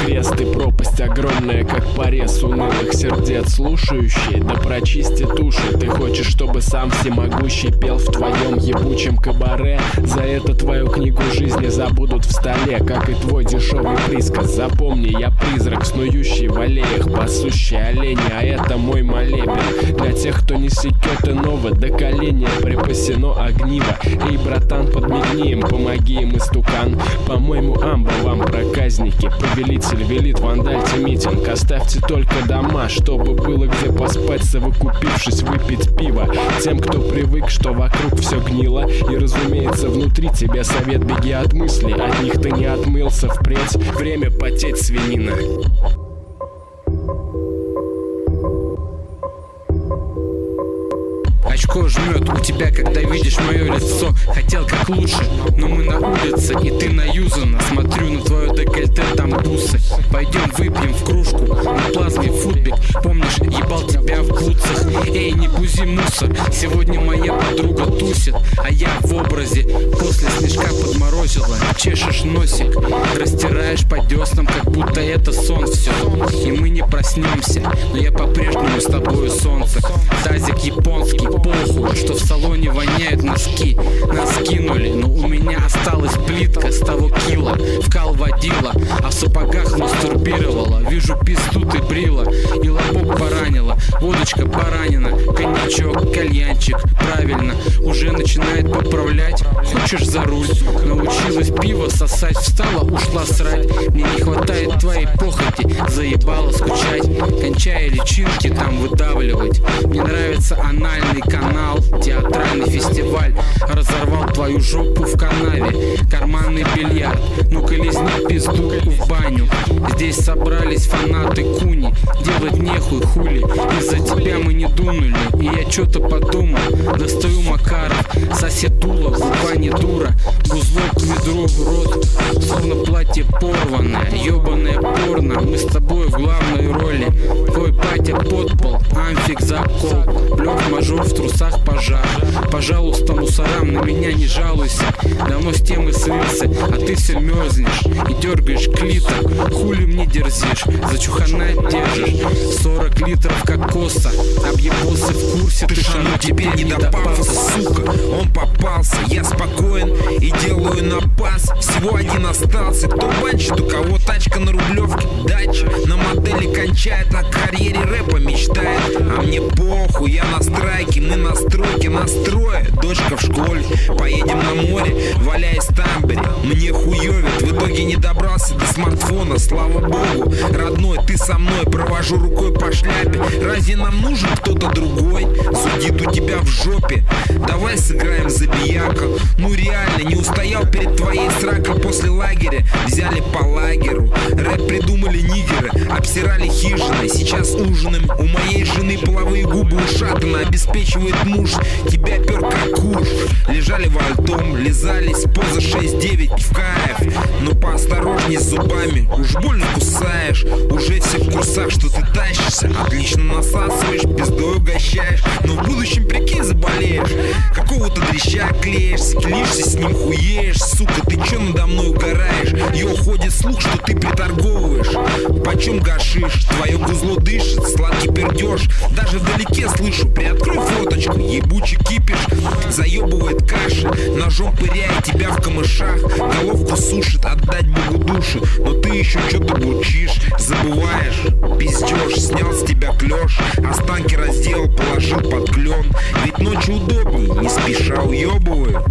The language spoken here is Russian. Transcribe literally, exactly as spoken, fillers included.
крест и пропасть огромная, как порез унылых сердец. Слушающие, да прочистит уши. Ты хочешь, чтобы сам всемогущий пел в твоем ебучем кабаре? За это твою книгу жизни забудут в столе, как и твой дешевый присказ. Запомни, я призрак, снующий в аллеях, пасущий олени, а это мой молебен. Для тех, кто не секет иного, до коления припасено огниво. Эй, братан, подмигни им, помоги им, истукан. По-моему, амба вам, проказники. Повелитель велит, вандальте митинг. Оставьте только дома, чтобы было где поспать, совокупившись, выпить пиво. Тем, кто привык, что вокруг все гнило, и, разумеется, внутри тебе совет: беги от мыслей, от них ты не отмылся впредь. Время потеть, свинина. Очко жмет у тебя, когда видишь мое лицо. Хотел как лучше, но мы на улице, и ты наюзана. Смотрю на твое декольте, там бусы. Пойдем выпьем в кружку на плазме футбик. Помнишь, ебал тебя в бутсах? Эй, не бузи мусор, сегодня моя подруга тусит, а я в образе. После снежка подморозила, чешешь носик, растираешь по деснам, как будто это сон все. И мы не проснемся, но я по-прежнему с тобою солнце. Тазик японский, похуй, что в салоне воняют носки. Нас кинули, но у меня осталась плитка с того килла. Вкал водила, а в сапогах мастурбировала. Вижу, пизду ты брила и лобок поранила. Водочка баранина, коньячок, кальянчик. Правильно, уже начинает поправлять. Хочешь за руль? Научилась пиво сосать. Встала, ушла срать. Мне не хватает твоей похоти, заебала скучать. Кончая личинки там выдавливать. Мне нравится анальный канал, театральный фестиваль. Разорвал твою жопу в канаве, карманный бильярд. Ну-ка лизни пизду в баню. Здесь собрались фанаты куни. Делать нехуй, хули, из-за тебя мы не дунули. И я чё-то подумал, достаю Макаров. Сосед дуло, губа не дура. Гузлок к ведру в рот, словно платье порванное. Ёбаное порно, мы с тобой в главной роли. Твой батя подпол, амфик закол. Блёк мажор в трусах пожар. Пожалуйста, мусорам, на меня не жалуйся. Давно с темы слился, а ты все мерзнешь и дергаешь клитор. Хули мне дерзишь, за чухана держишь. Сорок литров кокоса, объебался в курсе. Ты шану, теперь не допался, сука. Он попался, я спокоен и делаю напас. Всего один остался, кто банчит, у кого тачка на Рублевке. Дача на модели кончает, о карьере рэпа мечтает. А мне похуй, я на страйке, мы на стройке, настроя. Дочка в школе, поедем на море, валяясь в тамбуре. Мне хуёвит, в итоге не добрался до смартфона. Слава богу, родной, ты со мной. Провожу рукой по шляпе. Разве нам нужен кто-то другой? Зудит у тебя в жопе. Давай сыграем в забияка. Ну реально, не устоял перед твоей сракой после лагеря. Взяли по лагеру. Рэп придумали нигеры, обсирали хижины. Сейчас ужинаем. У моей жены половые губы ушатаны, обеспечивает муж. Тебя пер как куш. Лежали вальтом, лизались, поза шесть девять в кайф. Но поосторожней с зубами, уж больно кусаешь. Уже все в курсах, что ты тащишься. Отлично насасываешь, пиздой угощаешь. Но в будущем, прикинь, заболеешь. Какого-то дрища клеишься, клеишься с ним, хуеешь. Сука, ты чё надо мной угораешь? И уходит слух, что ты приторговываешь. Почем гашиш? Твое гузло дышит, сладкий пердеж. Даже вдалеке слышу, приоткрой фоточку. Ебучий кипиш, заебывает каши. Ножом пыряет тебя в камышах. Головку сушит, отдать Богу душу. Но ты еще что-то бурчишь, забываешь, пиздешь. Снял с тебя клеш, останки разделал, положил под клен. Ведь ночью удобней, не спеша уебываю.